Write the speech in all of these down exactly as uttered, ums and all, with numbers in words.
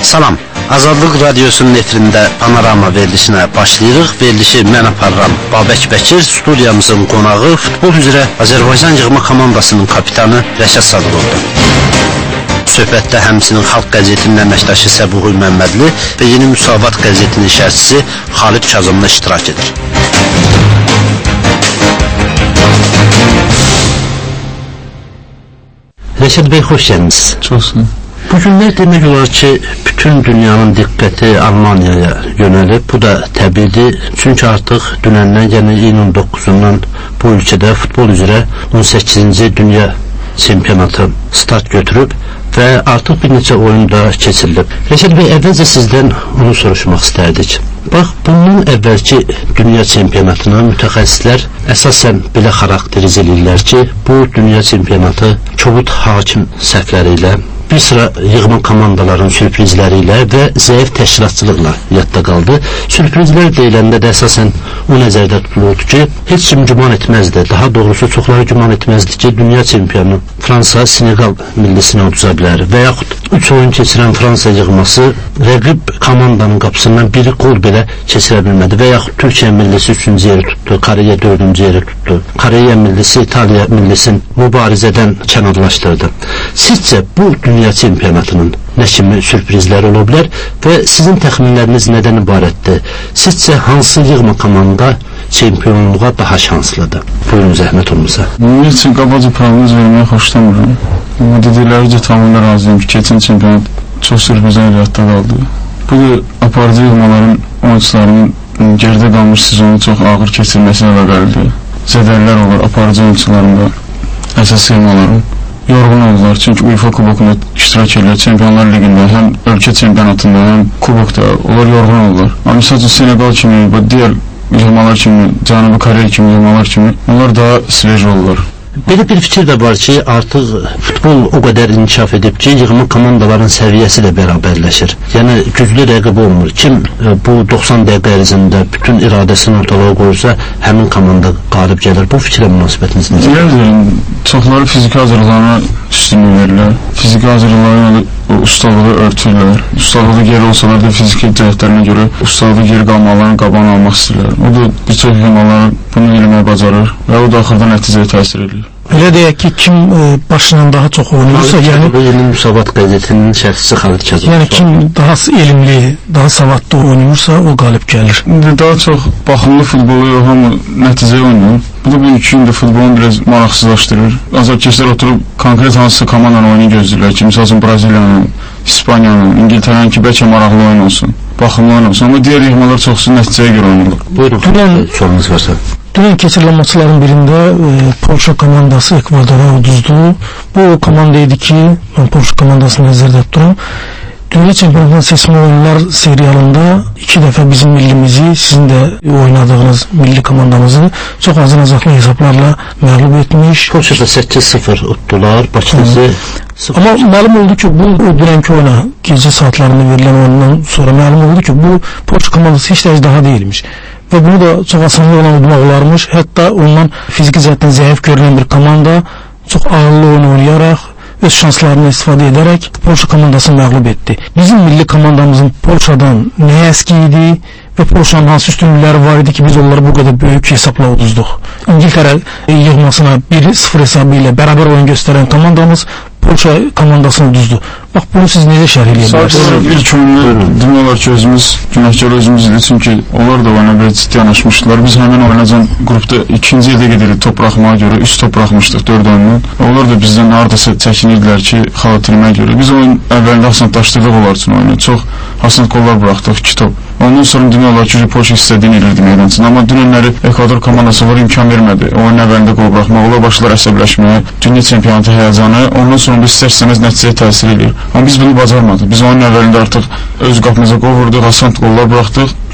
Salam, Azadlıq Radiosunun efirində Panorama verilişinə başlayırıq. Verilişi mən aparıram Babək Bəkir, studiyamızın qonağı futbol üzrə Azərbaycan yığma komandasının kapitanı Rəşad Sadıqovdur. Söhbətdə həmçinin Xalq qəzetinin əməkdaşı Səbuhi Məmmədli və Yeni Müsavat qəzetinin şərhçisi Xalid Kazımlı iştirak edir. Rəşad bəy, xoş gəldiniz. Çox sağ olun. Bu günlər demək olar ki, bütün dünyanın diqqəti Almaniyaya yönəlib. Bu da təbiidir. Çünki artıq dünəndən, yəni iyunun doqquzundan bu ölkədə futbol üzrə on səkkizinci dünya çempionatı start götürüb və artıq bir neçə oyun da keçirilib. Rəşad bəy, əvvəlcə sizdən onu soruşmaq istərdik. Bax, bundan əvvəlki dünya çempionatına mütəxəssislər əsasən belə xarakteriz edirlər ki, bu dünya çempionatı kobud hakim səhvləri ilə, bir sıra yığma komandaların sürprizləri ilə və zəif təşkilatçılıqla yadda qaldı. Sürprizlər deyiləndə də əsasən o nəzərdə tutulurdu ki, heç kim güman etməzdi, daha doğrusu çoxları güman etməzdi ki, dünya çempionu Fransa Senegal millisinə uduza bilər və yaxud üç oyun keçirən Fransa yığması rəqib komandanın qapısından biri qol belə keçirə bilmədi və yaxud Türkiyə millisi üçüncü yeri tutdu, Koreya dördüncü yeri tutdu, Koreya millisi İtaliya millisin mübarizədən kənarlaşdırdı. Sizcə bu dünya çempionatının nə kimi sürprizləri ola bilər və sizin təxminləriniz nədən ibarətdir? Sizcə hansı yığma komanda çempionluğa daha şanslıdır? Buyurun, zəhmət olmasa. Bunun üçün qabaca proqnoz verməyi xoşlamıram. Amma dedikləricə tamamıyla razıyım ki, keçən çempionat çox sürprizlər yadda qaldı. Bu da aparıcı yığmaların oyunçularının geridə qalmış sezonu çox ağır keçirməsinə əlaqəlidir. Zədəllər olur aparıcı oyunçularında, əsas yığmaların. Yorğun oldular, çünki UEFA kubokunda iştirak edirlər, Çempionlar Ligində, həm ölkə çempionatında, həm kubokda, onlar yorğun oldular. Amma sadəcə Senegal kimi, digər yığmalar kimi, Cənubi Koreya kimi yığmalar kimi, onlar daha sveç oldular. Belə bir fikir də var ki, artıq futbol o qədər inkişaf edib ki, yığma komandaların səviyyəsi də bərabərləşir. Yəni, güclü rəqib olmur. Kim bu doxsan dəqiqə ərzində bütün iradəsini ortalığa qoyursa, həmin komanda qalib gəlir. Bu fikrə münasibətiniz necə? Deyirəm, çoxları fiziki hazırlığına üstünlük verirlər. Fiziki hazırlıqlarına ustalığı örtürlər. Ustalığı geri olsalar da fiziki cəhətlərinə görə ustalığı geri qalmalarını qabağını almaq istəyirlər. O da bir çox yığmalar bunu eləməyə bacarır və o da axırda nəticəyə təsir edir. Elə deyək ki, kim e, başından daha çox oynayırsa, yəni Yeni Müsavat qəzetinin şərhçisi Xalid Kazım. Yəni kim daha elmli, daha savadlı oynayırsa, o qalib gəlir. Daha çox baxımlı futbolu yox, amma nəticəyə oynayır. Bu da bu iki gündə futbolunu biraz maraqsızlaşdırır. Azarkeşlər oturub konkret hansısa komandanın oyunu gözləyirlər ki, misal üçün Braziliyanın, İspaniyanın, İngiltərənin ki, bəlkə maraqlı oyun olsun, baxımlı oyun olsun. Amma digər yığmalar çoxsu nəticəyə görə oynayırlar. Buyurun, Dünən, sorunuz varsa. dünən keçirilən maçların birində e, Polşa komandası Ekvadora uduzdu. Bu o komanda idi ki, ben Polşa komandasını nəzərdə tuturam. Dünya çempionatının seçmə oyunlar seriyalında iki dəfə bizim millimizi, sizin də oynadığınız milli komandamızı çox azın-azaqlı hesablarla məğlub etmiş. Polşada səkkiz sıfır utdular, Bakısı. Amma məlum oldu ki, bu o dünənki oyuna, gecə saatlarında verilən oyundan sonra məlum oldu ki, bu Polşa komandası heç də daha deyilmiş. Və bunu da çox asanlıqla udmaq olarmış. Hətta ondan fiziki cəhətdən zəif görülən bir komanda çox ağırlı oyun oynayaraq, öz şanslarını istifadə edərək Polşa komandasını məğlub etdi. Bizim milli komandamızın Polşadan nə əski idi və Polşanın hansı üstünlükləri var idi ki, biz onları bu qədər böyük hesabla uduzduq. İngiltərə yığmasına bir sıfır hesabı ilə bərabər oyun göstərən komandamız Polşa komandasını uduzdu. Bax, bunu siz necə şərh eləyə bilərsiniz? Sadəcə ilk oyunu demək olar ki, özümüz, günahkar özümüz idi, çünki onlar da oyuna belə ciddi yanaşmışdılar. Biz həmin oynacan qrupda ikinci yerdə gedirik top buraxmağa görə, üst top buraxmışdıq dörd oyundan. Onlar da bizdən haradasa çəkinirdilər ki, xalatırməyə görə. Biz oyun əvvəlində hasantlaşdırdıq onlar üçün oyunu. Çox hasant qollar buraxdıq, iki top. Ondan sonra demək olar ki, Polşa istədiyini edirdi meydancını. Amma dünənləri Ekvador komandası var, imkan vermədi. Oyun əvvəlində qol buraxmaq, onlar başlar əsəbləşməyə, dünya çempionatı həyəcanı, ondan sonra biz istər-istəməz nəticəyə təsir edir. Amma biz bunu bacarmadıq. Biz onun əvvəlində artıq öz qapımıza qol vurduq, hasant qollar buraxdıq.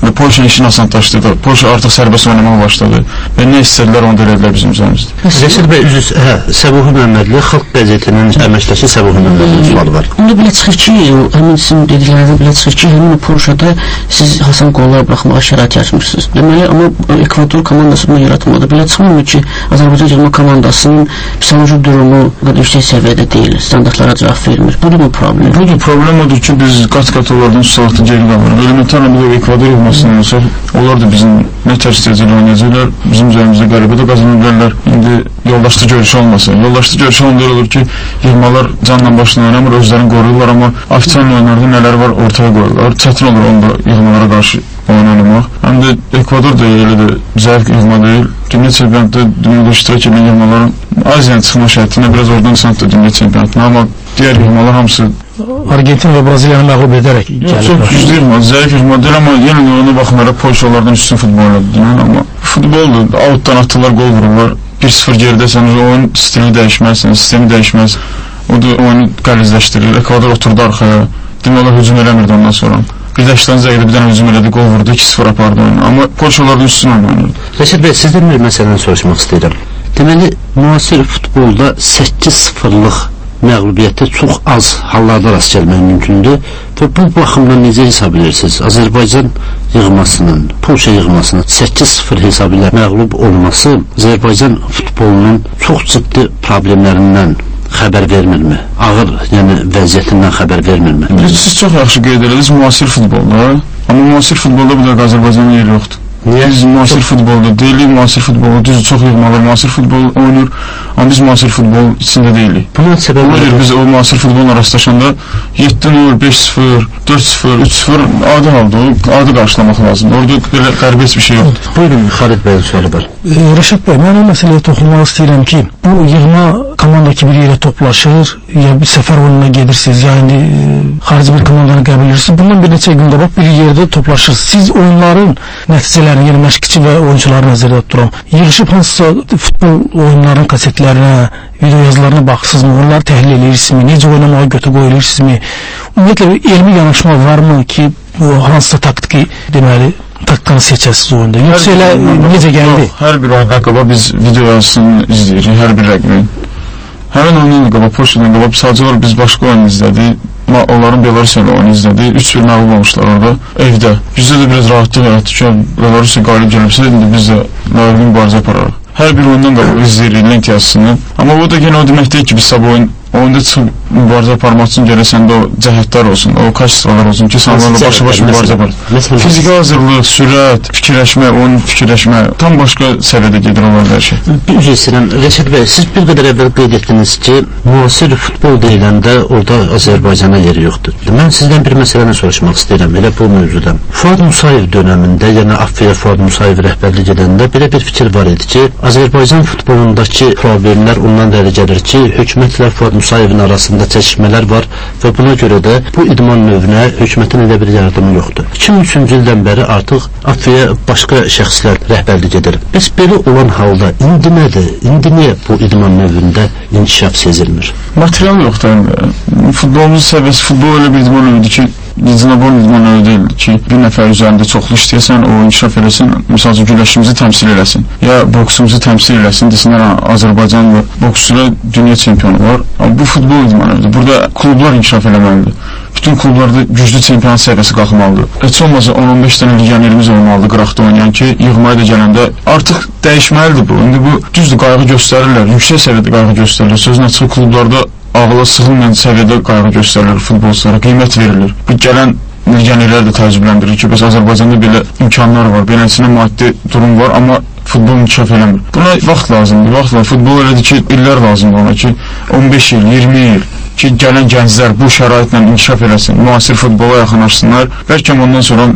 və Polşa işini asanlaşdırdı. Polşa artıq sərbəst oynamağa başladı və nə istədilər onu da elədilər bizim üzərimizdə. Rəşid bəy, üzr, hə, Səbuhi Məmmədli Xalq qəzetinin əməkdaşı Səbuhi Məmmədli sualı var. Onda belə çıxır ki, həmin sizin dediklərinizdə belə çıxır ki, həmin Polşada siz Hasan qollar buraxmağa şərait yaratmışsınız. Deməli, amma Ekvador komandası bunu yaratmadı. Belə çıxmır ki, Azərbaycan yığma komandasının psixoloji durumu qədər yüksək səviyyədə deyil, standartlara cavab vermir. Budur bu problem. Budur, problem odur ki, biz qat-qat onlardan susaltı geri qalırıq. Elementar bir Ekvador yığmasından olsa, onlar da bizim nə tərs dərəcələ oynayacaqlar, bizim üzərimizdə qəribə də qazana bilərlər. İndi yoldaşlı görüşü olmasın. Yoldaşlı görüşü onda olur ki, yığmalar canla başla oynamır, özlərini qoruyurlar, amma ofitsial oyunlarda nələr var ortaya qoyurlar. Çətin olur onda yığmalara qarşı oyun oynamaq. Həm də Ekvador da elə də zəif yığma deyil. Dünya çempionatda dünyada iştirak edən yığmaların Aziyanın çıxma şərtinə biraz oradan çıxdı dünya çempionatına, amma digər yığmalar hamısı Argentin və Braziliyanı məğlub edərək gəlib. Çox güclü yığma, zəif yığma deyil, amma yenə də ona baxmayaraq Polşalardan üstün futbol oynadılar. Amma futboldur, outdan atırlar, gol vururlar. bir sıfır geridəsən, oyun stili dəyişməz, sistemi dəyişməz. O da oyunu qəlizləşdirir. Ekvador oturdu arxaya. Demək olar hücum eləmirdi ondan sonra. Bir də işdən zəqədə bir dənə hücum elədi, gol vurdu, iki sıfır apardı oyunu. Amma Polşalardan üstün oynayırdı. Rəşid bəy, sizdən bir məsələni soruşmaq istəyirəm. Deməli, müasir futbolda səkkiz sıfırlıq məğlubiyyətə çox az hallarda rast gəlmək mümkündür və bu baxımdan necə hesab edirsiniz? Azərbaycan yığmasının, Polşa yığmasının səkkiz sıfır hesabı ilə məğlub olması Azərbaycan futbolunun çox ciddi problemlərindən xəbər vermirmi? Ağır, yəni vəziyyətindən xəbər vermirmi? Siz çox yaxşı qeyd ediniz müasir futbolda, amma müasir futbolda bir də Azərbaycanın yeri yoxdur. Niyə? Biz müasir futbolda deyilik, müasir futbolda düzdür, çox yığmalar müasir futbol oynayır, amma biz müasir futbol içində deyilik. Bunun səbəbi biz o müasir futbolla rastlaşanda yeddi nol, beş sıfır, dörd sıfır, üç sıfır adi halda, adi qarşılamaq lazımdır. Orada belə qəribə bir şey yoxdur. Buyurun, Xalid bəyin sualı var. Rəşad bəy, mən o məsələyə toxunmaq istəyirəm ki, bu yığma komanda ki bir yerə toplaşır, ya bir səfər oyununa gedirsiniz, ya indi xarici bir komandanı qəbul edirsiniz, bundan bir neçə gün qabaq bir yerdə toplaşırsınız. Siz oyunların nəticələrini, yəni məşqçi və oyuncuları nəzərdə tuturam, yığışıb hansısa futbol oyunlarının kasetlərinə, video yazılarına baxırsınızmı, onları təhlil edirsinizmi, necə oynamağa götür qoyulursunuzmu, ümumiyyətlə elmi yanaşma varmı ki, bu hansısa taktiki, deməli, taktikanı seçəsiniz oyunda, yoxsa elə necə gəldi? Hər bir oyundan qabaq biz video yazısını izləyirik, hər bir rəqmin. Həmin oyundan qabaq, Polşadan qabaq, sadəcə olaraq biz başqa oyunu izlədik, onların Belarusiyayla oyunu izlədik, üç bir məğlub olmuşlar orada, evdə. Bizdə də biraz rahatlıq yaratdı ki, Belarusiya qalib gəlibsə, indi biz də layiqli mübarizə apararıq. Hər bir oyundan qabaq izləyirik lent yazısını, amma bu da yenə o demək deyil ki, biz sabah oyun oyunda çıxıb mübarizə aparmaq üçün gərək səndə o cəhətlər olsun, o kaçıstralar olsun ki, sənlərlə başa-baş mübarizə apar. Fiziki hazırlıq, sürət, fikirləşmə, oyun fikirləşmə, tam başqa səviyyədə gedir onlar hər şey. Üzr istəyirəm, Rəşid bəy, siz bir qədər əvvəl qeyd etdiniz ki, müasir futbol deyiləndə orada Azərbaycana yeri yoxdur. Mən sizdən bir məsələni soruşmaq istəyirəm, elə bu mövzudan. Fuad Musayev dönəmində, yəni Affiyə Fuad Musayev rəhbərlik edəndə belə bir fikir var idi ki, Azərbaycan futbolundakı problemlər ondan dəli gəlir ki, hökumətlə Fuad Musayevin arasında çəkişmələr var və buna görə də bu idman növünə hökumətin elə bir yardımı yoxdur. iki min üçüncü ildən bəri artıq Affiyə başqa şəxslər rəhbərlik edir. Bəs belə olan halda indi nədir? İndi niyə bu idman növündə inkişaf sezilmir? Material yoxdur. Futbolumuzun səviyyəsi, futbol elə bir idman növüdür ki, Cenabon idman növü deyildir ki, bir nəfər üzərində çoxlu işləyəsən, o inkişaf eləsin, misalcı güləşimizi təmsil eləsin, ya boksumuzu təmsil eləsin, desinlər, Azərbaycanlı boksçuda dünya çempionu var, amma bu futbol idman növüdür. Burada klublar inkişaf eləməlidir. Bütün klublarda güclü çempionat səviyyəsi qalxmalıdır. Heç olmasa on on beş dənə legionerimiz olmalıdır qıraqda oynayan ki, yığmaya da gələndə artıq dəyişməlidir bu. İndi bu düzdür, qayğı göstərirlər, yüksək səviyyədə qayğı göstərirlər. Sözün açığı klublarda ağla sığınmayan səviyyədə qayğı göstərilir futbolçulara, qiymət verilir. Bu gələn legionerlər də təəccübləndirir ki, bəs Azərbaycanda belə imkanlar var, beləsinə maddi durum var, amma futbol inkişaf eləmir. Buna vaxt lazımdır, vaxt lazımdır. Futbol elədir ki, illər lazımdır ona ki, on beş il, iyirmi il ki, gələn gənclər bu şəraitlə inkişaf eləsin, müasir futbola yaxınlaşsınlar. Bəlkə ondan sonra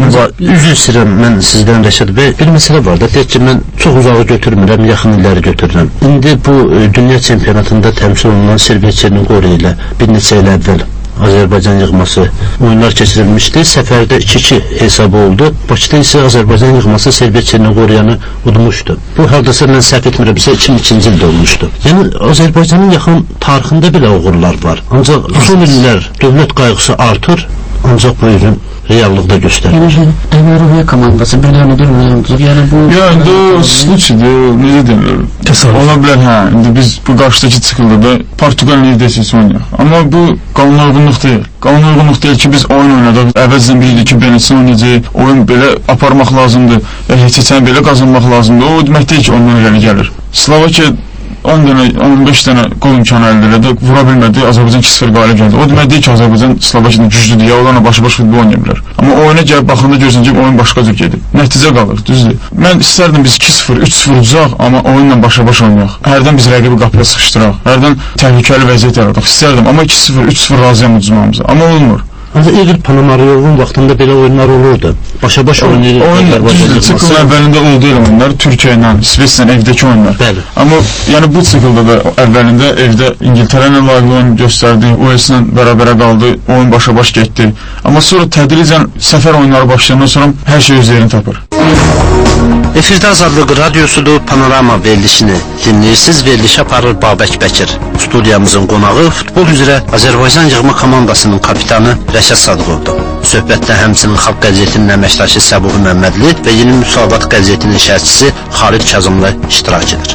Üzr istəyirəm, mən sizdən Rəşad bəy, bir məsələ var da, deyək ki, mən çox uzağı götürmürəm, yaxın illəri götürürəm. İndi bu dünya çempionatında təmsil olunan Serbiya Çernogoriya ilə bir neçə il əvvəl Azərbaycan yığması oyunlar keçirilmişdi. Səfərdə iki iki hesabı oldu. Bakıda isə Azərbaycan yığması Serbiya Çernogoriyanı udmuşdu. Bu hardasa mən səhv etmirəmsə iki min ikinci ildə olmuşdu. Yəni Azərbaycanın yaxın tarixində belə uğurlar var. Ancaq son illər dövlət qayğısı artır, ancaq bu ürün reallıqda göstərir. Yəni Əməriyyə komandası bir dənə durmuyor. Yəni bu Ya indi o случайdır, necə deyirlər? Təsavvuf. Ola bilər, hə. İndi biz bu qarşıdakı çıxıldı da Portuqal neyidəsə oynayaq. Amma bu qanuna uyğunluq deyil. Qanuna uyğunluq deyil ki, biz oyun oynadıq. Əvvəlcədən bilirdik ki, beləsi oynayacaq, oyun belə aparmaq lazımdır və heç heçəni belə qazanmaq lazımdır. O demək deyil ki, ondan irəli gəlir. Slovakiya on dənə, on beş dənə qol imkanı əldə elədi, vura bilmədi, Azərbaycan iki sıfır qalib gəldi. O demək deyil ki, Azərbaycan Slovakiyadan güclüdür, ya onlarla başı-baş futbol oynaya bilər. Amma oyuna gəlib baxanda görürsən ki, oyun başqa cür gedib. Nəticə qalır, düzdür. Mən istərdim biz iki sıfır, üç sıfır uzaq, amma oyunla başa-baş oynayaq. Hərdən biz rəqibi qapıya sıxışdıraq, hərdən təhlükəli vəziyyət yaradaq. İstərdim, amma iki sıfır, üç sıfır razıyam uduzmamıza. Amma olmur. Ancaq İqor Ponomaryovun vaxtında belə oyunlar olurdu. Başa-baş oynayır. Oyun düzdür, çıkılın əvvəlində oldu elə oyunlar, Türkiyə ilə, İsveçlə evdəki oyunlar. Bəli. Amma yəni bu çıkılda da əvvəlində evdə İngiltərə ilə layıqlı oyun göstərdi, Uels'lə bərabərə qaldı, oyun başa-baş getdi. Amma sonra tədricən səfər oyunları başlayandan sonra hər şey öz yerini tapır. Efirdə Azadlıq Radyosudur, Panorama verilişini dinləyirsiniz. Verilişi aparır Babək Bəkir. Studiyamızın qonağı futbol üzrə Azərbaycan yığma komandasının kapitanı Rəşad Sadıqovdur. Söhbətdə həmçinin Xalq qəzetinin əməkdaşı Səbuhi Məmmədli və Yeni Müsavat qəzetinin şərhçisi Xalid Kazımlı iştirak edir.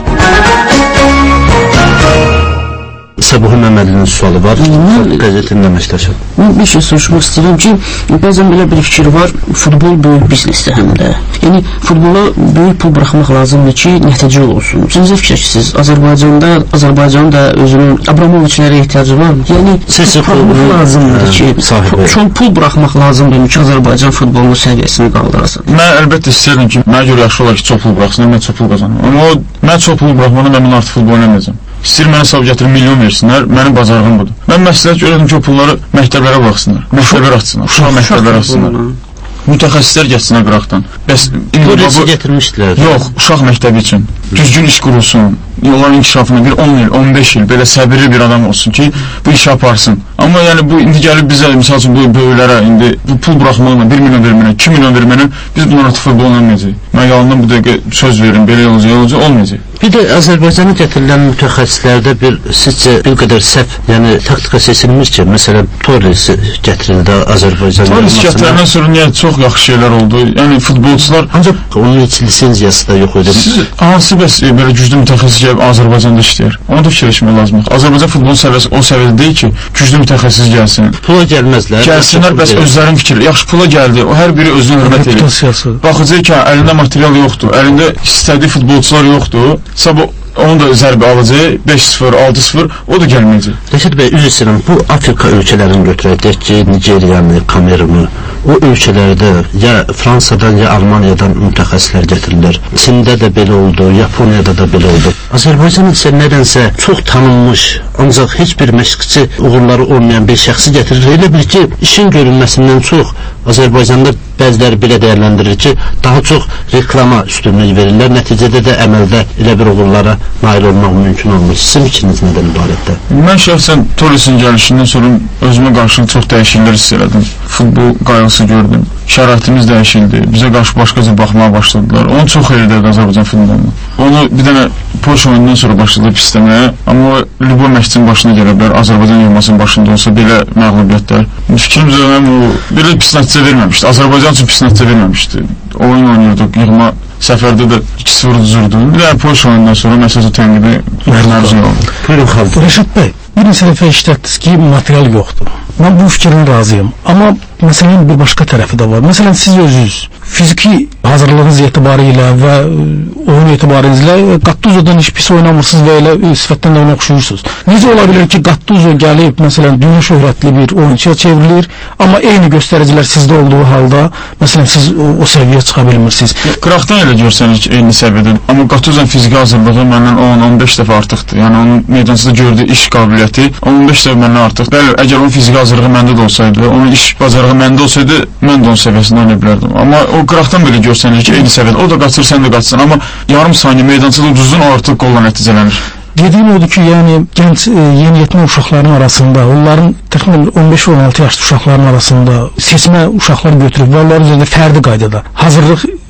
Səbuhi Məmmədlinin sualı var. Xalq qəzetinin əməkdaşı. Mən bir şey soruşmaq istəyirəm ki, bəzən belə bir fikir var, futbol böyük biznesdir həm də. Yəni, futbola böyük pul buraxmaq lazımdır ki, nəticə olsun. Siz necə fikirləşirsiniz? Azərbaycanda, Azərbaycanın da özünün Abramoviçlərə ehtiyacı var mı? Yəni, pul lazımdır ki, çox pul buraxmaq lazımdır ki, Azərbaycan futbolunun səviyyəsini qaldırasın. Mən əlbəttə istəyirəm ki, mənə görə yaxşı olar ki, çox pul buraxsın, mən çox pul qazanım. Amma o, mən çox pul buraxmadan mən artıq futbol oynamayacağım. İstəyir mənə sahib gətirib milyon versinlər, mənim bacarığım budur. Mən məsləhət görürəm ki, o pulları məktəblərə baxsınlar, məktəblər açsınlar, uşaq məktəblər açsınlar. Mütəxəssislər getsinlər qıraqdan. Bəs Polisi getirmişdilər. Yox, uşaq məktəbi üçün düzgün iş qurulsun, yolların inkişafına bir on il, on beş il belə səbirli bir adam olsun ki, bu işi aparsın. Amma yəni bu indi gəlib bizə, misal üçün bu böyüklərə indi bu pul buraxmaqla bir milyon verməklə, iki milyon verməklə biz bunlara futbol oynamayacağıq. Mən yalandan bu dəqiqə söz verim, belə olacaq, olacaq, olmayacaq. Bir də Azərbaycana gətirilən mütəxəssislərdə bir sizcə bir qədər səhv, yəni taktika seçilmiş ki, məsələn Torres gətirildi Azərbaycana. Torres gətiriləndən sonra niyə çox yaxşı şeylər oldu? Yəni futbolçular ancaq onun heç lisenziyası da yox idi. Siz hansı bəs belə güclü mütəxəssis gəlib Azərbaycanda işləyir? Onu da fikirləşmək lazımdır. Azərbaycan futbol səviyyəsi o səviyyədə deyil ki, güclü mütəxəssis gəlsin. Pula gəlməzlər. Gəlsinlər, bəs özlərinin fikri. Yaxşı pula gəldi. O hər biri özünə hörmət edir. Baxacaq ki, əlində material yoxdur, əlində istədiyi futbolçular yoxdur. Sabah onu da zərbə alacaq, beş sıfır, altı sıfır, o da gəlməyəcək. Rəşid bəy, üzr istəyirəm, bu Afrika ölkələrini götürək ki, Nigeriyanı, Kamerunu, o ölkələrdə ya Fransadan, ya Almaniyadan mütəxəssislər gətirirlər. Çində də belə oldu, Yaponiyada da belə oldu. Azərbaycan isə nədənsə çox tanınmış, ancaq heç bir məşqçi uğurları olmayan bir şəxsi gətirir. Elə bil ki, işin görünməsindən çox Azərbaycanda bəziləri belə dəyərləndirir ki, daha çox reklama üstünlük verirlər. Nəticədə də əməldə elə bir uğurlara nail olmaq mümkün olmur. Sizin fikriniz nədən ibarətdir? Mən şəxsən Torresin gəlişindən sonra özümə qarşı çox dəyişikliklər hiss elədim. Futbol qayğısı gördüm. Şəraitimiz dəyişildi. Bizə qarşı başqa cür baxmağa başladılar. Onu çox xeyir edərdi Azərbaycan futboluna. Onu bir dənə Polşa oyundan sonra başladı pisləməyə. Amma o Lübov məşqçinin başına gələ bilər. Azərbaycan yığmasının başında olsa belə məğlubiyyətlər. Fikrimcə mən o belə pis nəticə verməmişdi. Azərbaycan üçün pis nəticə verməmişdi. Oyun oynuyorduk, yığma səfərdə də iki sıfır düzürdü. Bir də Polşa oyundan sonra məsələsi tənqidi məruzun oldu. Buyurun Xalid. Rəşad bəy, bir neçə dəfə işlətdiniz ki, material yoxdur. Mən bu fikrin razıyım. Amma məsələnin bir başqa tərəfi də var. Məsələn, siz özünüz fiziki hazırlığınız etibarilə və oyun etibarilə Gattuzo'dan heç pis oynamırsınız və elə sifətdən də ona oxşuyursunuz. Necə ola bilər ki, Gattuzo gəlib, məsələn, dünya şöhrətli bir oyunçuya çevrilir, amma eyni göstəricilər sizdə olduğu halda, məsələn, siz o, o səviyyə çıxa bilmirsiniz. Qıraqdan elə görsəniz eyni səviyyədə, amma Gattuzo'nun fiziki hazırlığı məndən on on beş dəfə artıqdır. Yəni onun meydansında gördüyü iş qabiliyyəti on on beş dəfə məndən artıq. Bəli, əgər onun fiziki hazırlığı məndə də olsaydı, onun iş bacarığı məndə olsaydı, mən də onun səviyyəsində oynaya bilərdim. Amma o qıraqdan belə görsənilir ki, eyni səviyyədə. O da qaçır, sən də qaçsın. Amma yarım saniyə meydancada uduzun, o artıq qolla nəticələnir. Dediyim odur ki, yəni gənc e, yeniyetmə uşaqların arasında, onların təxminən on beş on altı yaşlı uşaqların arasında seçmə uşaqlar götürüb və onların üzərində fərdi qaydada hazırlıq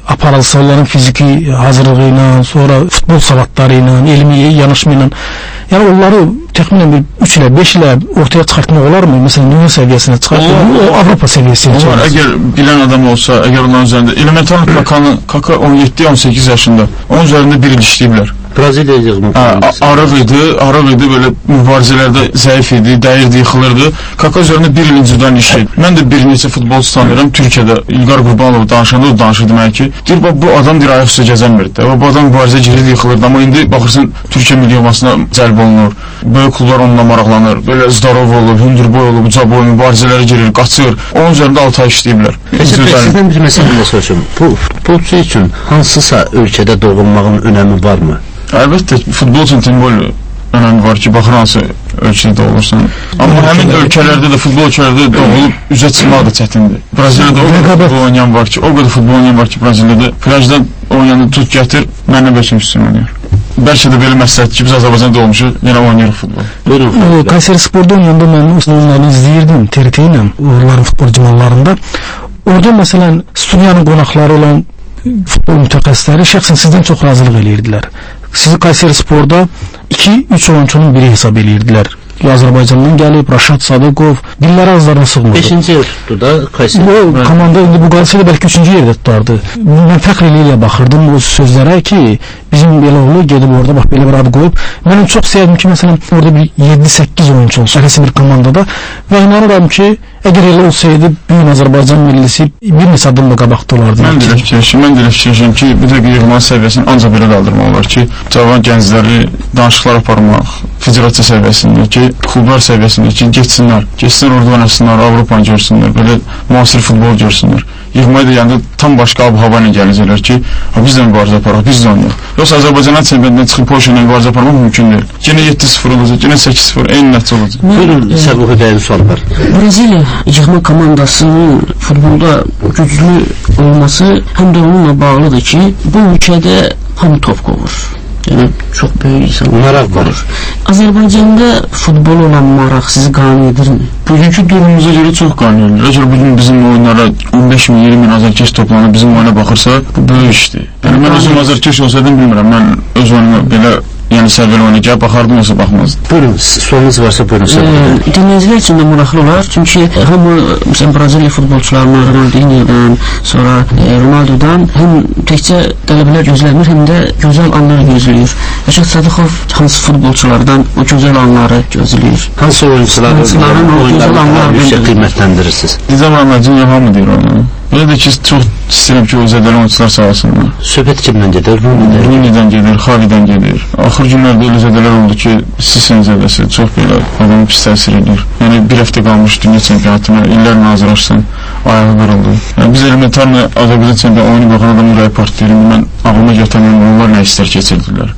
aparılsa onların fiziki hazırlığıyla, sonra futbol savadlarıyla, elmi yanaşmayla, yani onları təxminən bir üç ilə beş ilə ortaya çıxartmaq olar mı? Məsələn, dünya səviyyəsinə çıxartmaq, o Avropa səviyyəsinə çıxartmaq. Əgər bilən adam olsa, əgər onların üzərində, elementar Kakanı, Kaka on yeddi on sekiz yaşında, onun üzərində bir il işləyiblər. Braziliya yığımı. Arıq idi, arıq idi, belə mübarizələrdə zəif idi, dəyirdi, yıxılırdı. Kaka üzərində bir il incədən işləyib. Mən də bir neçə futbolçu tanıyıram, Türkiyədə İlqar Qurbanov danışanda o danışır demək ki, deyir, bu adam deyir, ayaq üstə gəzənmirdi. Bu adam mübarizə girirdi, yıxılırdı, amma indi baxırsan Türkiyə milyonmasına cəlb olunur. Böyük klublar onunla maraqlanır. Belə Zdarov olub, hündürboy olub, ucaboy, mübarizələrə girir, qaçır. Onun üzərində altı ay işləyiblər. Sizdən bir məsələ soruşum. Bu futbolçu üçün hansısa ölkədə doğulmağın önəmi varmı? Əlbəttə, futbol üçün timbol önəmi var ki, baxır hansı ölkədə olursan. Amma həmin ölkələrdə də, futbol ölkələrdə doğulub üzə çıxmaq da çətindir. Braziliyada o qədər futbol oynayan var ki, o qədər futbol oynayan var ki, Braziliyada plajdan oynayanı tut gətir, mənə beşinci üstün oynayır. Bəlkə də belə məsləhət ki, biz Azərbaycanda olmuşuq, yenə oynayırıq futbol. Buyurun. Kayseri Spor'da oynayanda mən oyunlarını izləyirdim T R T ilə, onların futbol cumalarında. Orada məsələn, studiyanın qonaqları olan futbol mütəxəssisləri şəxsən sizdən çox razılıq eləyirdilər. Sizi Kayseri Spor'da iki üç oyuncunun biri hesab eləyirdilər. Azərbaycandan gəlib, Raşad Sadıqov, dilləri ağızlarına sığmırdı. beşinci yer tutdu da Kayseri. Bu komanda indi bu qalsaydı bəlkə üçüncü yerdə tutardı. Mən fəxr ilə baxırdım bu sözlərə ki, bizim belə oğlu gedib orada bax belə bir adı qoyub. Mən çox sevdim ki, məsələn, orada bir yeddi səkkiz oyuncu olsa, həsə bir komandada və inanıram ki, əgər elə olsaydı, büyük Azərbaycan millisi bir neçə adımla qabaqda olardı. Mən də fikirləşirəm, mən də fikirləşirəm ki, bir də yığma səviyyəsini ancaq belə qaldırmaq olar ki, cavan gəncləri danışıqlar aparmaq, federasiya səviyyəsində ki, klublar səviyyəsində ki, getsinlər, getsinlər orada oynasınlar, Avropanı görsünlər, belə müasir futbol görsünlər. Yığmaya da yəni tam başqa ab-hava ilə gələcəklər ki, biz də mübarizə aparaq, biz də oynayaq. Yoxsa Azərbaycanın çempionatından çıxıb Polşa ilə mübarizə aparmaq mümkün deyil. Yenə yeddi sıfır olacaq, yenə səkkiz sıfır, eyni nəticə olacaq. Buyurun, Səbuhi bəyin sualı var. Braziliya yığma komandasının futbolda güclü olması həm də onunla bağlıdır ki, bu ölkədə hamı top qovur. Yəni, çox böyük insanlar maraq var. Azərbaycanda futbol olan maraq sizi qane edirmi? Bugünkü durumumuza görə çox qane edir. Əgər bugün bizim oyunlara on beş min, iyirmi min azərkeş toplanıb bizim oyuna baxırsa, bu böyük işdir. Yəni, mən özüm azərkeş olsaydım bilmirəm, mən öz oyunu belə yəni səviyyəli oynayacaq, baxardım, yoxsa baxmazdım. Buyurun, sorunuz varsa buyurun. E, dinləyicilər üçün də maraqlı olar, çünki hamı, məsələn, Braziliya futbolçularından, Ronaldinho'dan, sonra e, Ronaldo'dan həm təkcə qələbələr gözləmir, həm də gözəl anlar gözləyir. Rəşad Sadıqov hansı futbolçulardan o gözəl anları gözləyir? Hansı oyuncuların oyunlarını yüksək qiymətləndirirsiniz? Dizəm Ronaldinho hamı deyir onu. Belə də ki, çox istəyirəm ki, o zədəli oyuncular sağ olsunlar. Söhbət kimdən gedir? Runi'dən gedir, Xavi'dən gedir. Axır günlərdə elə zədələr oldu ki, Sisen zədəsi çox belə adamı pis təsir edir. Yəni, bir həftə qalmış dünya çempionatına, illərlə hazırlaşsan, ayağı qırıldı. Yəni, biz elementarla Azərbaycan çempionatı oyunu baxan adamın ürəyi partlayır. Mən ağlıma gətirməyəm, onlar nə istər keçirdilər.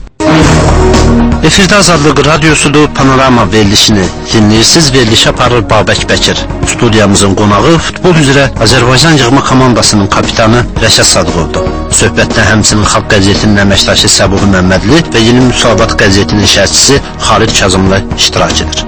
Efirdə Azadlıq Radyosudur, Panorama verilişini dinləyirsiniz. Verilişə aparır Babək Bəkir. Studiyamızın qonağı futbol üzrə Azərbaycan yığma komandasının kapitanı Rəşad Sadıqovdur. Söhbətdə həmçinin Xalq qəzetinin əməkdaşı Səbuhi Məmmədli və Yeni Müsavat qəzetinin şərhçisi Xalid Kazımlı iştirak edir.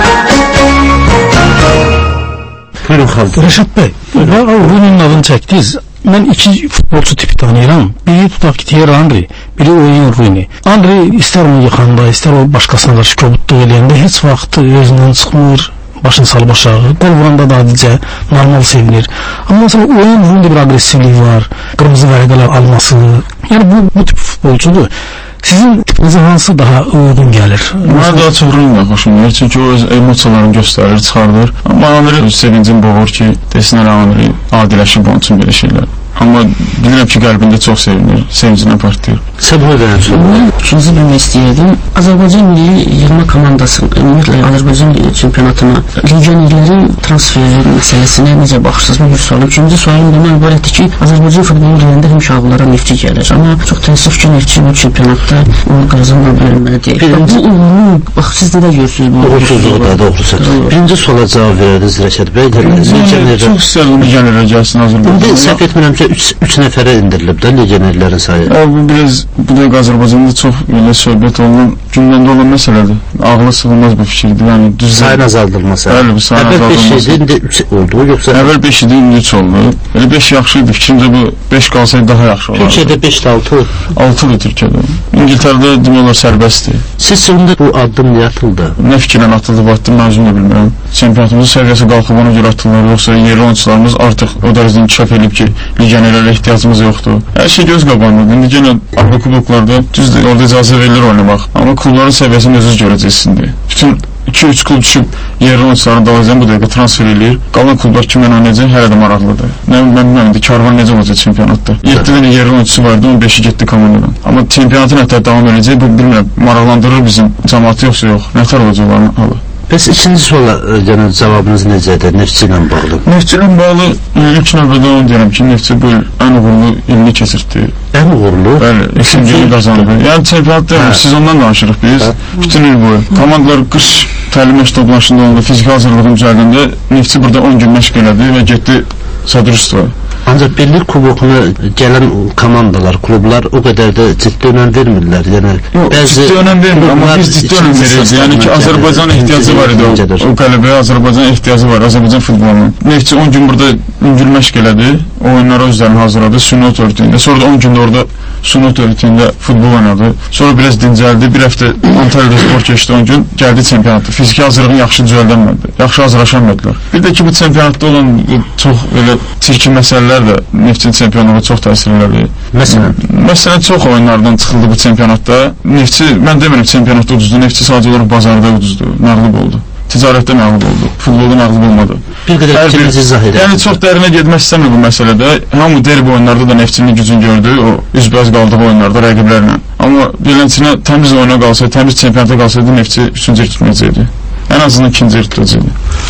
Buyurun Xalid. Rəşad bəy, Runi'nin adını çəkdiniz. Mən iki futbolçu tipi tanıyıram. Biri tutaq ki, Thierry Henry, biri Wayne Rooney. Henry istər onu yıxanda, istər o başqasına qarşı kobudluq eləyəndə heç vaxt özündən çıxmır, başını salıb aşağı. Qol vuranda da adicə normal sevinir. Amma mesela Wayne Rooney'də bir agresivlik var, qırmızı vərəqələr alması. Yəni bu, bu tip futbolçudur. Sizin tipinizə hansı daha uyğun gəlir? Mənə daha çox Rooney xoşum gəlir, çünki o öz emosiyalarını göstərir, çıxardır. Amma Henry sevincim boğur ki, desinlər Henry adiləşib onun üçün belə şeylər. Amma bilirəm ki, qəlbində çox sevinir, sevincindən partlayır. Səbuhi bəyin sualı. İkinci bilmək istəyirdim. Azərbaycan milli yığma komandası, ümumiyyətlə Azərbaycan çempionatına legionerlərin transferi məsələsinə necə baxırsınız? Bu bir sual. İkinci sualım bundan ibarətdir ki, Azərbaycan futbolu deyəndə həmişə ağlara Neftçi gəlir. Amma çox təəssüf ki, Neftçi bu çempionatda o qazanma bölünməli deyil. Bu uğurlu, bax, siz nə görürsünüz bu? Doğrusuzluğu da, doğrusu. Birinci suala cavab verədiniz Rəşad bəy. Çox istəyirəm legionerlər gəlsin Azərbaycan. İndi səhv etmirəmsə üç nəfərə indirilib də legionerlərin sayı. Bu biraz bu da Azərbaycanda çox elə söhbət olunan, gündəmdə olan məsələdir. Ağla sığılmaz bu fikirdir. Yəni düz sayın azaldılması. Bəli, bu sayın azaldılması. Əvvəl beş idi, indi üç oldu, yoxsa əvvəl beş idi, indi üç oldu. Elə beş yaxşı idi. Fikrimcə bu beş qalsaydı daha yaxşı olardı. Türkiyədə beş altı altıdır Türkiyədə. İngiltərədə demək olar sərbəstdir. Siz sonunda bu addım niyə atıldı? Nə fikirlə atıldı bu addım, mən özüm də bilmirəm. Çempionatımızın səviyyəsi qalxıb ona görə atılır, yoxsa yerli oyunçularımız artıq o dərəcədə inkişaf edib ki, legionerlərə ehtiyacımız yoxdur. Hər şey göz qabağındadır. İndi yenə Avropa kuboklarda düzdür, orada icazə verilir oynamaq. Amma klubların səviyyəsini özünüz görəcəksiniz. Bütün iki üç klub düşüb yerli oyunçuların dalacağını bu dəqiqə transfer edir. Qalan klublar kimlə oynayacaq hələ də maraqlıdır. Nə mən bilmirəm, Karvan necə olacaq çempionatda? yeddi dənə yerli oyunçusu vardı, on beşi getdi komandadan. Amma çempionatın hətta davam edəcək, bu bilmirəm, maraqlandırır bizim cəmaatı yoxsa yox. Nətər olacaq onların halı? Bəs ikinci suala yəni, cavabınız necədir? Neftçi ilə bağlı? Neftçi ilə bağlı ilk növbədə onu deyirəm ki, Neftçi bu ən uğurlu ilini keçirdi. Ən uğurlu? Bəli, ikinci ili qazandı. Yəni çempionatda sezondan danışırıq biz. Hə. Bütün il boyu. Komandalar qış təlim məşq toplanışında oldu, fiziki hazırlığın düzəldində Neftçi burada on gün məşq elədi və getdi Sadrıstoya. Ancaq birlik kubokuna gələn komandalar, klublar o qədər də ciddi önəm vermirlər. Yəni, yox, bəzi ciddi önəm vermir, amma biz ciddi önəm veririk. Yəni ki, Azərbaycan ehtiyacı var idi o, o qələbəyə, Azərbaycan ehtiyacı var, Azərbaycan futbolunun. Neftçi on gün burada üngül məşq elədi, o oyunlara özlərini hazırladı, Süni Otoritində. Sonra da on gündə orada Süni Otoritində futbol oynadı. Sonra biraz dincəldi, bir həftə Antalya'da spor keçdi on gün, gəldi çempionatda. Fiziki hazırlığını yaxşı düzəldənmədi, yaxşı hazırlaşanmadılar. Bir də ki, bu çempionatda olan çox elə çirkin məsələlər də Neftçinin çempionluğuna çox təsir elədi. Məsələn? Məsələn, çox oyunlardan çıxıldı bu çempionatda. Neftçi, mən demirəm çempionatda uduzdu, Neftçi sadəcə olaraq bazarda uduzdu, məğlub oldu. Ticarətdə məğlub oldu, futbolda məğlub olmadı. Bir qədər fikrinizi izah edin. Yəni, çox dərinə gedmək istəmir bu məsələdə. Hamı derbi oyunlarda da Neftçinin gücünü gördü, o üzbəz qaldığı oyunlarda rəqiblərlə. Amma beləncə təmiz oyuna qalsaydı, təmiz çempionata qalsaydı Neftçi üçüncü yer tutmayacaqdı. Ən azından ikinci yer tutacaqdı.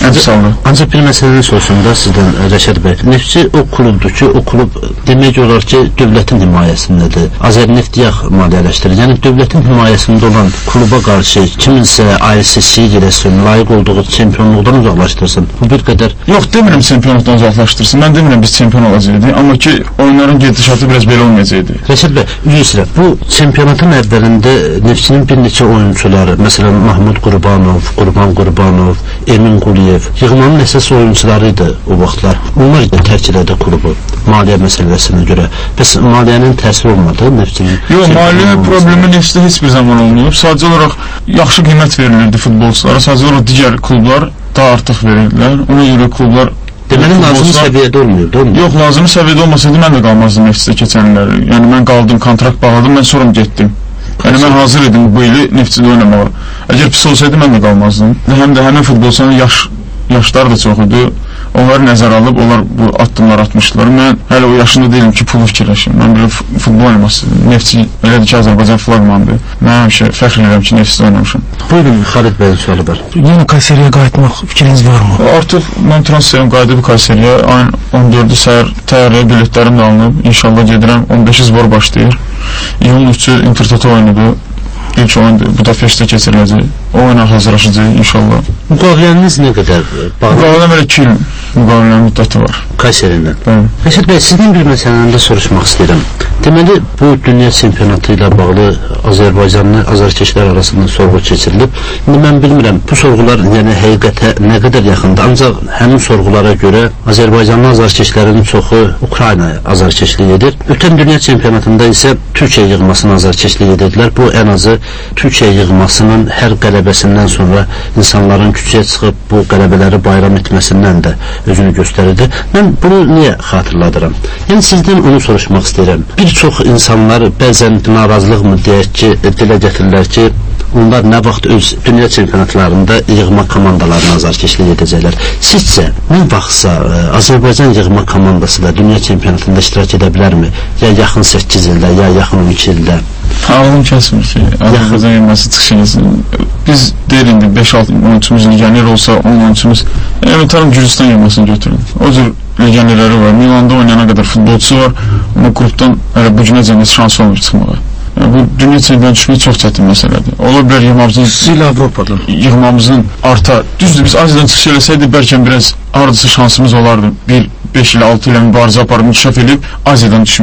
Ancaq bir məsələnin sorusunda sizdən Rəşad bəy, Neftçi o klubdur ki, o klub demək olar ki, dövlətin himayəsindədir. Azərneft yağ maliyyələşdirir. Yəni, dövlətin himayəsində olan kluba qarşı kiminsə ailesi şiir eləsin, layiq olduğu çempionluqdan uzaqlaşdırsın. Bu bir qədər... Yox, demirəm çempionluqdan uzaqlaşdırsın. Mən demirəm biz çempion olacaqdı. Amma ki, oyunların gedişatı biraz belə olmayacaqdı. Rəşad bəy, üzr bu çempionatın əvvəlində Neftçinin bir neçə oyunçuları, məsələn, Mahmud Qurbanov, Qurban Qurbanov, Emin Quliyev, yığmanın əsas oyuncuları idi o vaxtlar. Onlar da tərk elədi klubu maliyyə məsələsinə görə. Bəs maliyyənin təsiri olmadı Neftçinin? Yox, maliyyə problemi Neftçidə heç bir zaman olmayıb. Sadəcə olaraq yaxşı qiymət verilirdi futbolçulara. Sadəcə olaraq digər klublar daha artıq verirdilər. Ona görə klublar deməli, lazımı səviyyədə olmuyordu, olmuyor? Yox, lazımı səviyyədə olmasaydı, mən də qalmazdım Neftçidə keçənlər. Yəni, mən qaldım, kontrakt bağladım, mən sonra getdim. Yəni, mən hazır idim bu ili Neftçidə oynamağa. Əgər pis olsaydı, mən də qalmazdım. Həm də həmin futbolçuların yaş, yaşları da çox idi. Onları nəzərə alıb, onlar bu addımlar atmışdılar. Mən hələ o yaşında deyiləm ki, pulu fikirləşim. Mən belə futbol oynaması, Neftçi, elədir ki, Azərbaycan flaqmandır. Mən həmişə fəxr edirəm ki, Neftçidə oynamışam. Buyurun, Xalid bəyin sualı var. Yenə Kayseriyə qayıtmaq fikriniz varmı? Artıq mən transferim qayıdıb Kayseriyə. Ayın on dördü səhər təyyarəyə biletlərim də alınıb. İnşallah gedirəm. on beşi zbor başlayır. İyunun üçü Intertoto oyunudur. İlk oyun Budapeştdə keçiriləcək. O oyuna hazırlaşacaq inşallah. Müqavileniz nə qədər? Müqaviləm elə iki il müqavilənin müddəti var. Kayserindən. Bəli. Rəşad bəy, sizdən bir məsələndə soruşmaq istəyirəm. Deməli, bu dünya çempionatı ilə bağlı Azərbaycanlı azarkeşlər arasında sorğu keçirilib. İndi mən bilmirəm, bu sorğular yəni həqiqətə nə qədər yaxındır. Ancaq həmin sorğulara görə Azərbaycanlı azarkeşlərin çoxu Ukraynaya azarkeşlik edir. Ötən dünya çempionatında isə Türkiyə yığmasına azarkeşlik edirdilər. Bu ən azı Türkiyə yığmasının hər qələbəsindən sonra insanların küçəyə çıxıb bu qələbələri bayram etməsindən də özünü göstərirdi. Mən bunu niyə xatırladıram? Yəni sizdən onu soruşmaq istəyirəm. Bir çox insanlar bəzən narazılıq mı deyək ki, dilə gətirirlər ki, onlar nə vaxt öz dünya çempionatlarında yığma komandalarına azarkeşlik edəcəklər. Sizcə, nə vaxtsa Azərbaycan yığma komandası da dünya çempionatında iştirak edə bilərmi? Ya yaxın səkkiz ildə, ya yaxın on iki ildə? Ağlım kəsmir ki, Azərbaycan yığması çıxışınız. Biz deyil indi beş altı oyuncumuz legioner olsa on oyuncumuz, elementarım Gürcistan yığmasını götürün. O cür legionerləri var. Milanda oynayana qədər futbolçusu var, amma qrupdan hələ bu günə cəmiyyət şansı olmur çıxmağa. Yəni, bu dünya çempionatına düşmək çox çətin məsələdir. Ola bilər yığmamızın Siz Avropadan yığmamızın artar. Düzdür, biz Aziyadan çıxış eləsəydik bəlkə biraz hardasa şansımız olardı. bir beş ilə altı ilə mübarizə aparıb inkişaf edib Aziyadan düşmək.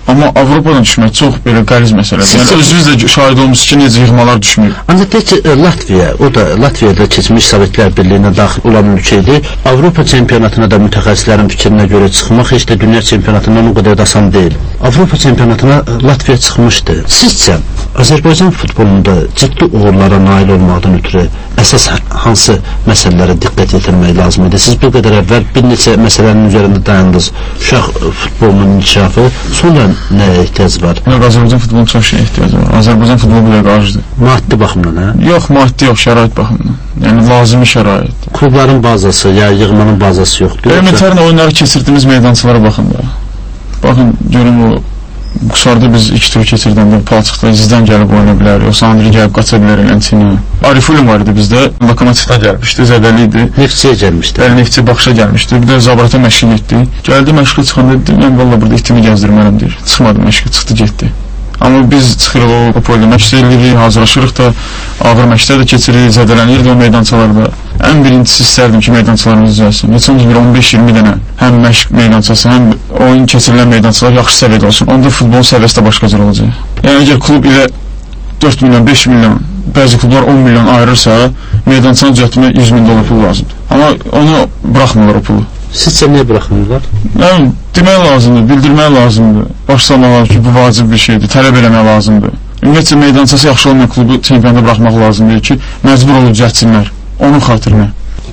Amma Avropadan düşmək çox belə qəliz məsələdir. Yəni özünüz də şahid olmusunuz ki, necə yığmalar düşmür. Ancaq deyək ki, Latviya, o da Latviyada keçmiş Sovetlər Birliyinə daxil olan ölkə idi. Avropa çempionatına da mütəxəssislərin fikrinə görə çıxmaq heç də dünya çempionatından o qədər də asan deyil. Avropa çempionatına Latviya çıxmışdı. Sizcə Azərbaycan futbolunda ciddi uğurlara nail olmaqdan ötürü əsas hansı məsələlərə diqqət yetirmək lazım idi? Siz bir qədər əvvəl bir neçə məsələnin üzərində dayandınız. Uşaq futbolunun inkişafı, sonra nəyə ehtiyac var? Yox, Azərbaycan futboluna çox şey ehtiyac var. Azərbaycan futbolu belə qarşıdır. Maddi baxımdan, hə? Yox, maddi yox, şərait baxımdan. Yəni lazımi şərait. Klubların bazası, ya yığmanın bazası yoxdur. Elementarın oyunları keçirdiyimiz meydançalara baxın da. Baxın, görün o qusarda biz iki tur keçirdəndə Palçıqda Zidane gəlib oyna bilər, yoxsa Andri gəlib qaça bilər Elentini. Arifulin var idi bizdə, Lokomotivdən gəlmişdi, Zədəli idi. Neftçiyə gəlmişdi. Bəli, Neftçi Baxışa gəlmişdi. Bir də Zabrata məşqə getdi. Gəldi məşqə çıxanda dedi, mən valla burada itimi gəzdirmərəm deyir. Çıxmadı məşqə, çıxdı getdi. Amma biz çıxırıq o polda məşq edirik, hazırlaşırıq da, ağır məşqlər də keçiririk, zədələnirdik o meydançalarda. Ən birincisi istərdim ki, meydançalarımız düzəlsin. Heç olmaz bir on beş iyirmi dənə həm məşq meydançası, həm oyun keçirilən meydançalar yaxşı səviyyədə olsun. Onda futbolun səviyyəsi də başqa cür olacaq. Yəni əgər klub ilə dörd milyon, beş milyon, bəzi klublar on milyon ayırırsa, meydançanı düzəltməyə yüz min dolar pul lazımdır. Amma onu buraxmırlar o pulu. Sizcə niyə buraxmırlar? Yəni, demək lazımdır, bildirmək lazımdır. Başlamalar ki, bu vacib bir şeydir, tələb eləmək lazımdır. Ümumiyyətcə, meydançası yaxşı olmayan klubu çempionada buraxmaq lazımdır ki, məcbur olub düzəltsinlər. Onun xatirinə.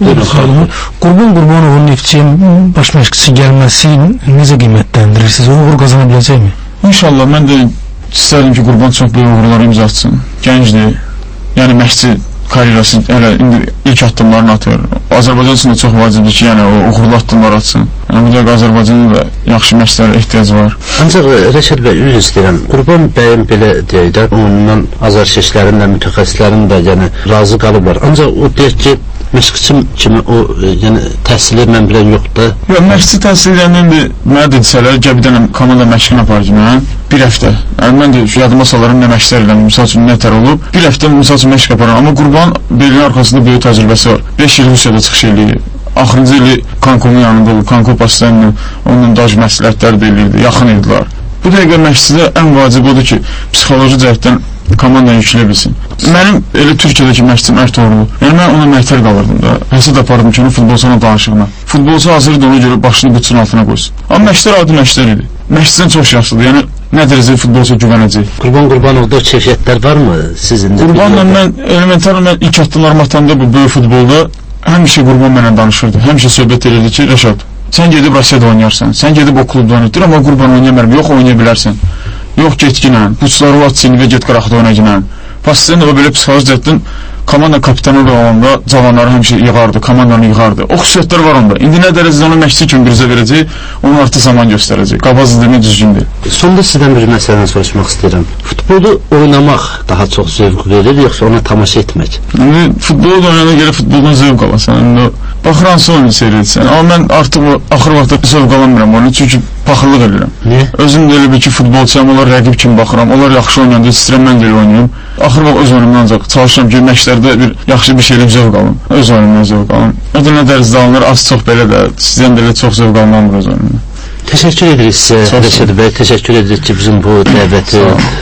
Qurban Qurbanovun Neftçiyə baş məşqçisi gəlməsi necə qiymətləndirirsiniz? O uğur qazana biləcəkmi? İnşallah, mən də istərdim ki, Qurban çox böyük uğurlar imza atsın. Gəncdir. Yəni, məşqçi karyerası hələ indi ilk addımlarını atır. Azərbaycan üçün də çox vacibdir ki, yəni o uğurlu addımlar atsın. Yəni, bu da Azərbaycanın da yaxşı məşqçilərə ehtiyacı var. Ancaq Rəşad bəy, üzr istəyirəm. Qurban bəyin belə deyək də, onundan azarkeşlərin də, mütəxəssislərin də yəni razı qalıblar. Ancaq o deyək ki, məşqçi kimi o yəni təhsili mən bilən yoxdur. Yox, məşqçi təhsili deyəndən bir mənə dedisələr, gəbidənəm komanda məşqini aparıcı mən bir həftə. Yəni mən də yadıma salarım nə məşqlər elədim, misal üçün nətər olub. Bir həftə misal üçün məşq aparam, amma Qurban belinin arxasında böyük təcrübəsi var. beş il Rusiyada çıxış eləyir. Axırıncı ili Kankomun yanında olub, Kanko Pastanla onunla daş məsləhətlər də eləyirdi, yaxın idilər. Bu dəqiqə məşqçidə ən vacib odur ki, psixoloji cəhətdən komandanı yüklə bilsin. Mənim elə Türkiyədəki məşqçim Ərт Oğlu. Yəni mən ona məhtəl qalırdım da. Həsəd apardım ki, futbolçuna danışığına. Futbolçu hazırdır ona görə başını butsun altına qoysun. Amma məşqlər adi məşqlər idi. Məşqçidən çox yaxşıdır. Yəni nə dərəcədə futbolçuya güvənəcək. Qurban Qurbanovda keyfiyyətlər varmı sizin? Qurbanla mən elementar mən ilk addımlarımı atanda bu böyük futbolda həmişə Qurban mənlə danışırdı. Həmişə söhbət edirdi ki, Rəşad, sən gedib Rusiyada oynayarsan, sən gedib o klubda oynayırdır, amma Qurban oynayamıram. Yox, oynaya bilərsən. Yox, getginən, buçları var çinivə get qıraqda oynaginən. Pasisten o belə psixoloji cəhətdən komanda kapitanı olanda cavanları həmişə yığardı, komandanı yığardı. O xüsusiyyətlər var onda. İndi nə dərəcədə onu məşqçi kimi birizə verəcək, onu artıq zaman göstərəcək. Qabazlığını düzgündür. Sonda sizdən bir məsələdən soruşmaq istəyirəm. Futbolu oynamaq daha çox zövq verir, yoxsa ona tamaşa etmək? İndi futbolu da oynayana görə futboldan zövq alasan. İndi baxır hansı oyunu seyr etsən. Amma mən artıq o axır vaxtda zövq alamıram onu, çünki paxıllıq edirəm. Niyə? Özüm də elə bir ki, futbolçuyam, onlar rəqib kimi baxıram. Onlar yaxşı oynayanda istəyirəm, mən də elə oynayım. Axır vaxt öz oyunumdan ancaq çalışıram ki, məşqlərdə bir yaxşı bir şeylə zövq alım. Öz oyunumdan zövq alım. O da nə dərəcədə alınır, az çox belə də, sizdən də elə çox zövq alınmır öz oyunumdan. Təşəkkür edirik sizə, Rəşad bəy. Təşəkkür edirik ki, bizim bu dəvəti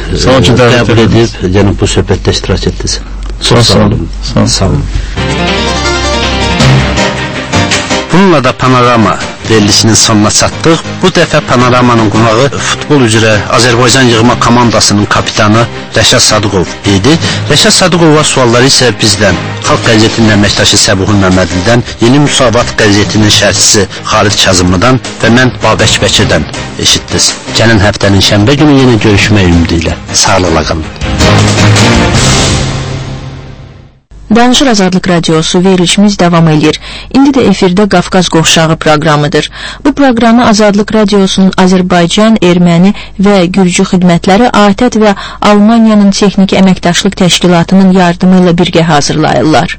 qəbul edib, yəni bu söhbətdə iştirak etdiniz. Çox sağ olun. Sağ olun. Bununla da Panorama verilişinin sonuna çatdıq. Bu dəfə Panoramanın qonağı futbol üzrə Azərbaycan yığma komandasının kapitanı Rəşad Sadıqov idi. Rəşad Sadıqova sualları isə bizdən, Xalq qəzetinin əməkdaşı Səbuhun Məmmədlidən, Yeni Müsavat qəzetinin şərhçisi Xalid Kazımlıdan və mən Babək Bəkirdən eşitdiniz. Gələn həftənin şənbə günü yenə görüşmək ümidi ilə. Sağlıqla qalın. Danışır Azadlıq Radiosu verilişimiz davam edir. İndi də efirdə Qafqaz Qovşağı proqramıdır. Bu proqramı Azadlıq Radiosunun Azərbaycan, Erməni və Gürcü xidmətləri A T E T və Almaniyanın Texniki Əməkdaşlıq Təşkilatının yardımı ilə birgə hazırlayırlar.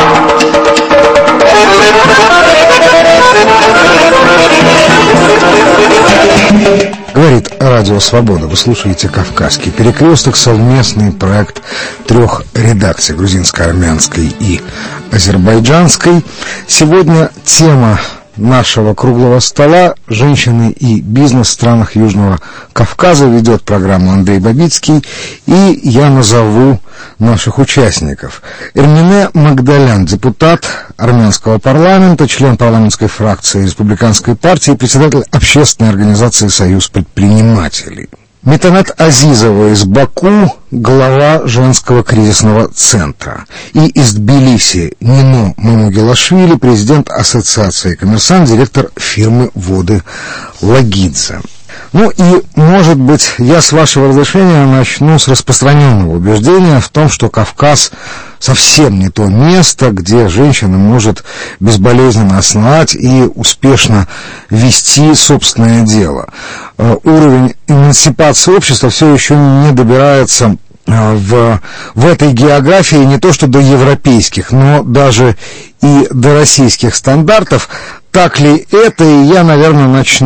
Говорит Радио Свобода. Вы слушаете «Кавказский перекресток», совместный проект трех редакций, грузинско-армянской и азербайджанской. Сегодня тема нашего круглого стола «Женщины и бизнес в странах Южного Кавказа». Ведет программу Андрей Бабицкий, и я назову наших участников. Эрмине Магдалян, депутат армянского парламента, член парламентской фракции Республиканской партии, председатель общественной организации «Союз предпринимателей». Метанат Азизова из Баку, глава женского кризисного центра. И из Тбилиси Нино Мамугелашвили, президент ассоциации «Коммерсант», директор фирмы «Воды Лагидзе». Ну и, может быть, я, с вашего разрешения, начну с распространенного убеждения в том, что Кавказ совсем не то место, где женщина может безболезненно основать и успешно вести собственное дело. Уровень эмансипации общества все еще не добирается в, в этой географии не то что до европейских, но даже и до российских стандартов. Так ли это? И я, наверное, начну